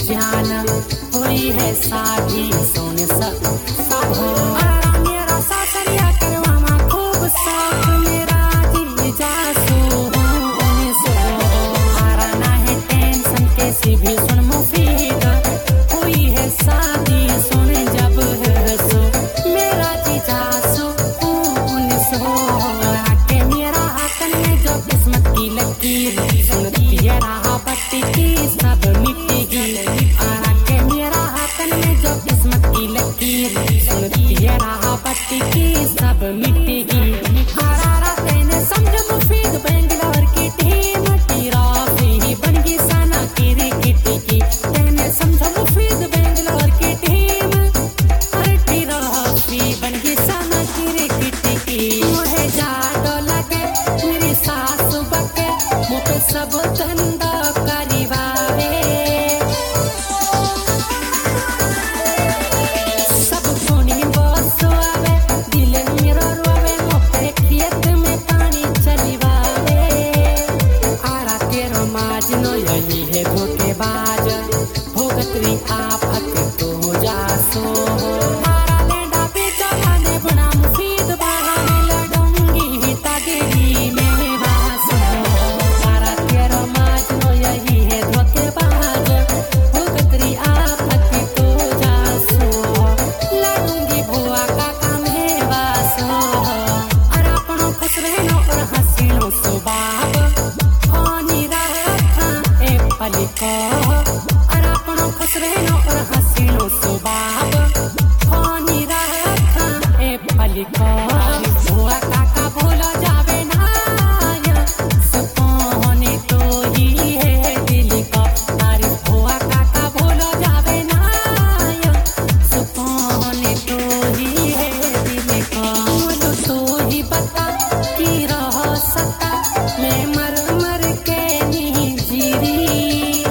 जान हुई है साथी सोने सब हो मेरा सासरिया करवामा खूब शौक मेरा जी जासू सो हाराना है टेंशन कैसी भी सुन मुफीद हुई है शादी सुन जब है सो मेरा जी जासू सो आके मेरा हाथन में जो किस्मत की लकीर सुनती है राह बत्ती की सब मिटेगी आके मेरा हाथन में जो किस्मत की लकीर सुनती है राह बत्ती की सब मिटेगी हरारा तेने समझ मुफीद बेंगलोर की टीम की राफी बन गई साना की रिकटी की तेने समझ मुफीद बेंगलोर की टीम अरे की राफी बन गई साना की रिकटी की मुझे जादो लगे मेरी सासु बके मुझे सब धंधा करीवावे सब कोनी बस आवे दिल मेरा रोवे मुझे खेत में पानी चलीवावे आरा तेरो माजनो यही है धोखेबाज भोगतरी आफत तो जासो आरा लेंडा बेचा खाने बना मुफीद बहाने लड़ूंगी तागेरी में बासो आरा तेरो माजनो यही है धोखेबाज भोगतरी आफत तो जासो लड़ूंगी भुआ का काम है बासो अरे अपनों खुश रहनो और हसीनो सुबाब पानी रखा ए पलिको अरे अपनों खुश रहनो और हसीनो सुबाब पानी रखा ए पलिको भुआ काका भूलो जावे ना सुपोनी तो ही है दिल को अरे भुआ काका भूलो जावे ना सुपोनी तो ही है दिल को बोलो तो ही बता की रह सकता मैं मर मर के नहीं जीरी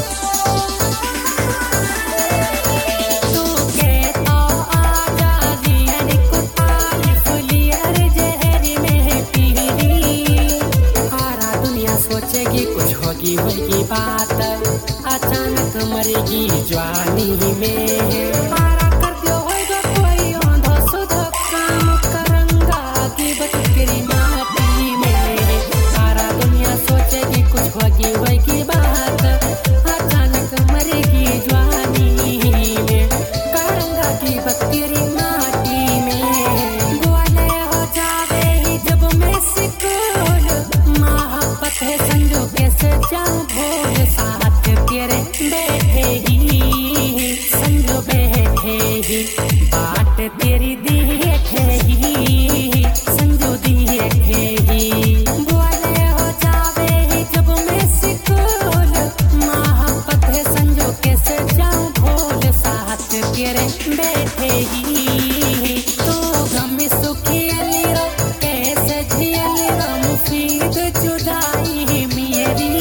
तू कहता आजा लियर कुताली फुलियर जहरी में पीरी आरा दुनिया सोचेगी कुछ होगी बात अचानक मरेगी जवानी में आरा कर दियो होगा कोई औंधा सुधा काम करंगा की बचकरी माटी में सारा दुनिया सोचेगी कुछ होगी बात अचानक मरेगी जवानी में करंगा की बचकरी माटी में गोले हो जावे ही जब मैं सिकोल मोहब्बत है संजो कैसे जाऊं भोल साथ तेरे बैठे ही संजो बैठे ही बाट तेरी देखे ही संजो देखे ही बोले हो जावे ही जब मैं सिकोल मोहब्बत है संजो कैसे जाऊं भोल साथ तेरे बैठे ही तो गम सुखी अलीरो कैसे झियलीरो मुफीद जुदाई मेरी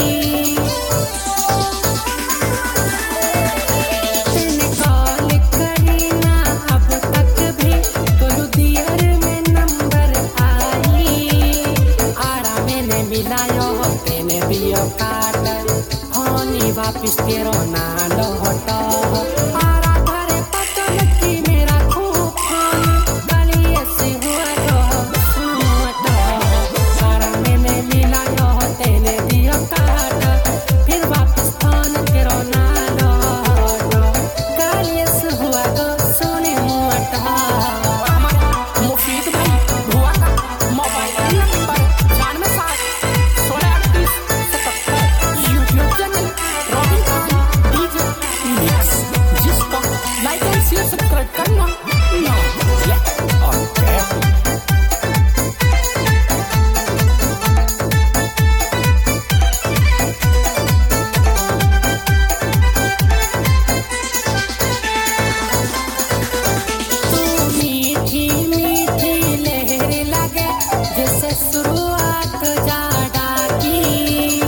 तूने कॉल करी ना अब तक भी तो दियर में नंबर आई आरा मैंने मिलायो तेने दियो काट होनी वापिस तेरो ना लौटो आरा घरे पटल की मेरा खूब फोन गलिए से हुआ तो सुनवटो आरा मैंने मिलायो तेने दियो काट फिर वापिस फोन तेरो ना लौटो गलिए से हुआ तो सुने मुआटो मुफीद भाई भुआ का mobile number 96 YouTube channel Robin Khan DJ mix जिसको लाइक और शेयर सब्सक्राइब करना ना ओके तू मीठी मीठी लहर लगे जैसे शुरुआत जाड़ा की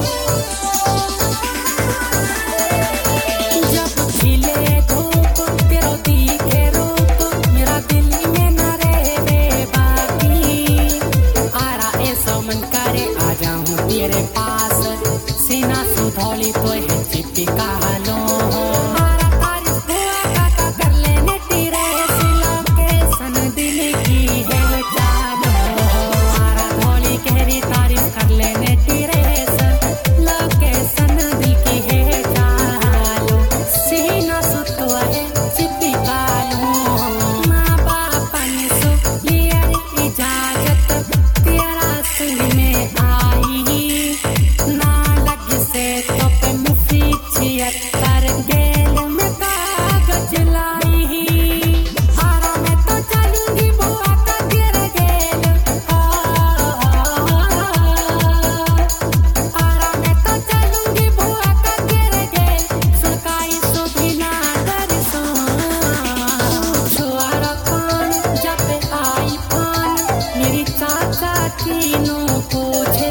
जब खिले धूप तेरो दिखे रूप मेरा दिल में न रहे बाकी आरा ऐसा मन करे आ जाऊं तेरे पास सीना सुधौली तो है चिपका लो तेरा संग में आई ना लग से तो पे मुफी 76 गेल में कागज लाई आरा में तो चलूंगी बुआ का गिर गेल आरा में तो चलूंगी बुआ का गिर गेल सुकाई सुभिना दरसो छुआरा कान जब आई पान मेरी चाचा तीनों पूछे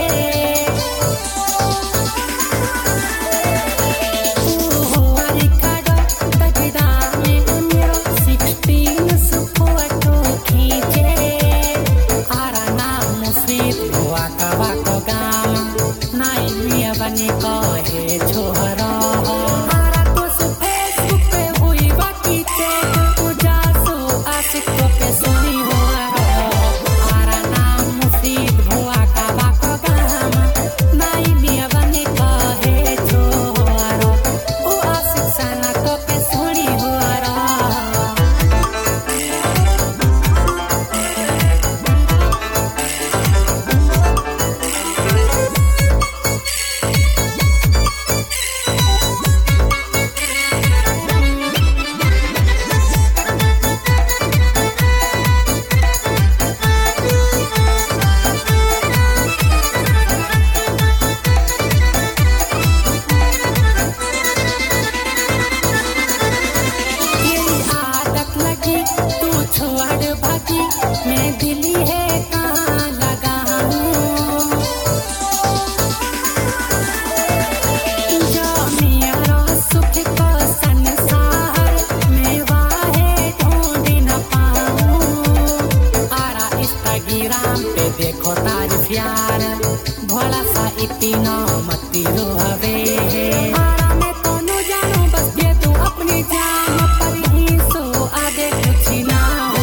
मैं दिल्ली है कहाँ लगाऊं जो मेरा सुख का संसार में वाहे ढूंढ न पाऊं आरा इंस्टाग्राम पे देखो तारीफ यार भोला सा इतना मत रोवे आरा में तो न जानू बस दे तू अपनी जान पर ही सो आगे कुछ ना हो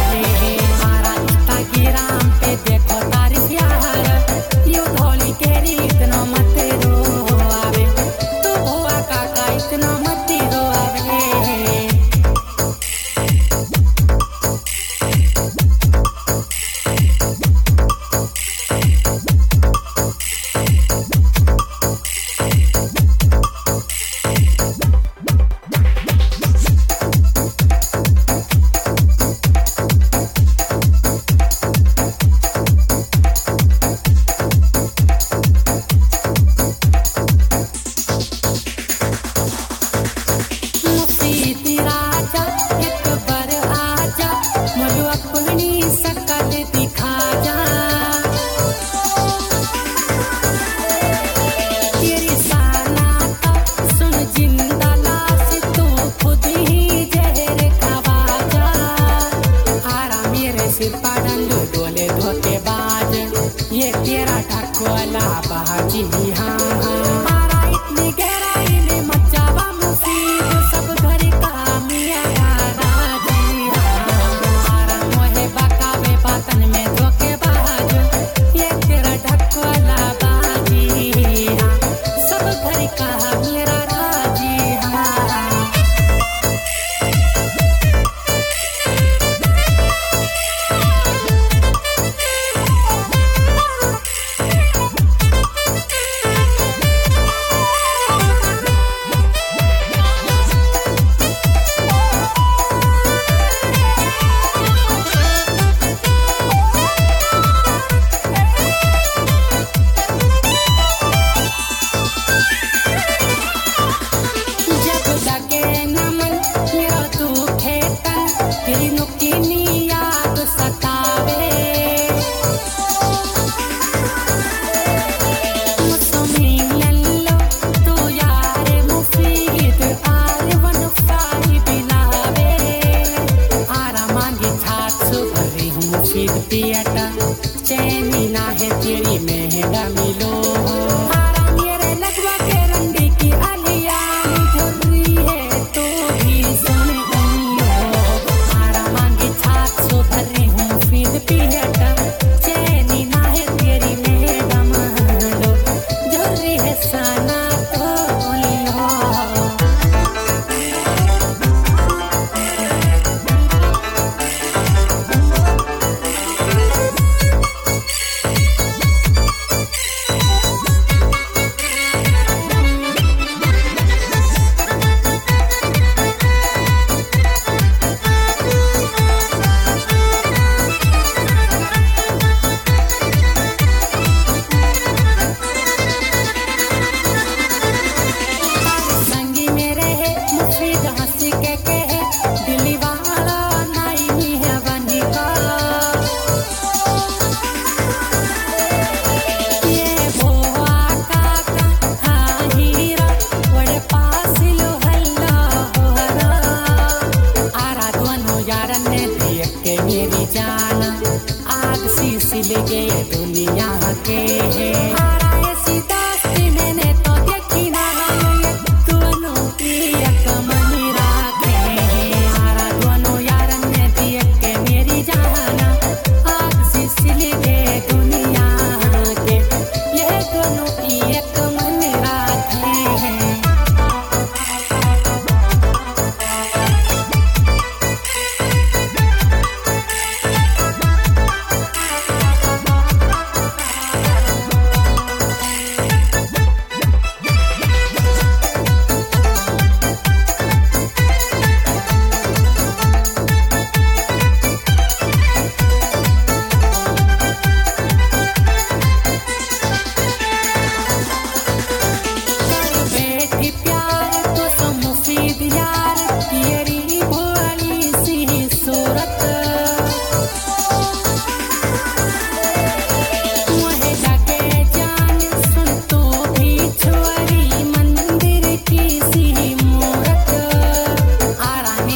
राम पे देखो तारीफ यार यू धोली केरी इतना मत रो आवे तू बुआ काका इतना मत रो आवे ये तेरा ढकोला बाजी हाँ हमारा इतनी गहराई में मचावा मुसीब सब घर का मिया राजी हमारा मोहे बकावे बातन में धोखेबाज ये तेरा ढकोला बाजी हाँ सब घर का मेरा राजी हाँ पियटा चैनी ना है तेरी मेहंदा मिलो आरा मेरे लगवा के रंडी की आलिया मुझे है तो भी सुन आरा मांगी छात सो भरी हूँ फिर पियटा चैनी ना है तेरी मेहंदा महलो झुर्री है साना तो लो सिल गए दुनिया के है। हारा ऐसी दोस्ती मैंने तो देखी ना, ये दोनों एक मन राखे हैं। हारा दोनों यारन ने देख के मेरी जाना, आग से सिल गए दुनिया के, ये दोनों एक मन राखे हैं।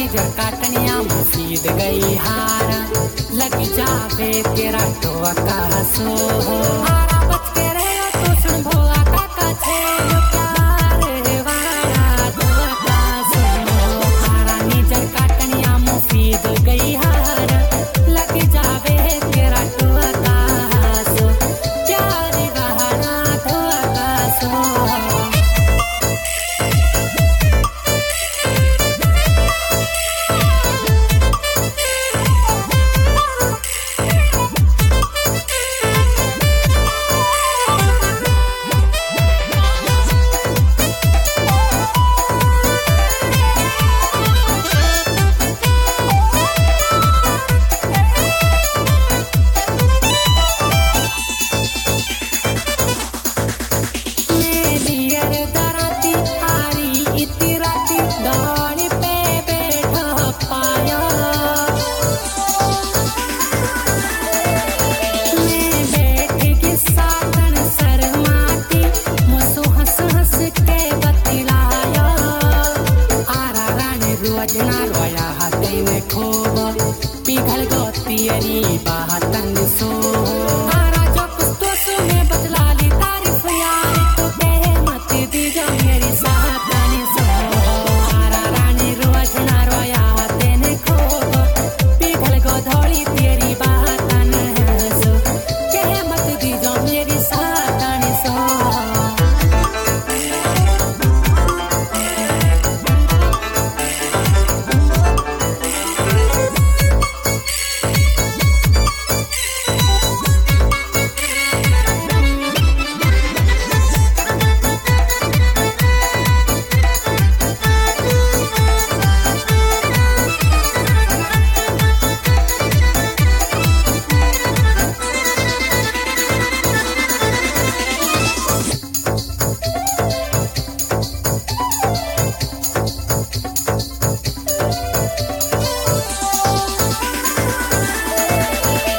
गई हार लग जावे तेरा टोका।